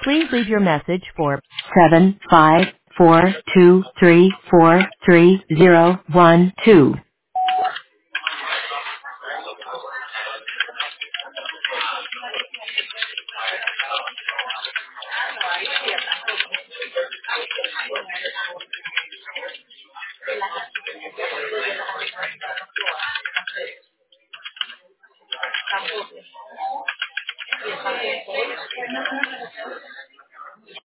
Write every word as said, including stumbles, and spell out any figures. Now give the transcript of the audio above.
Please leave your message for seven five four two three four three zero one two.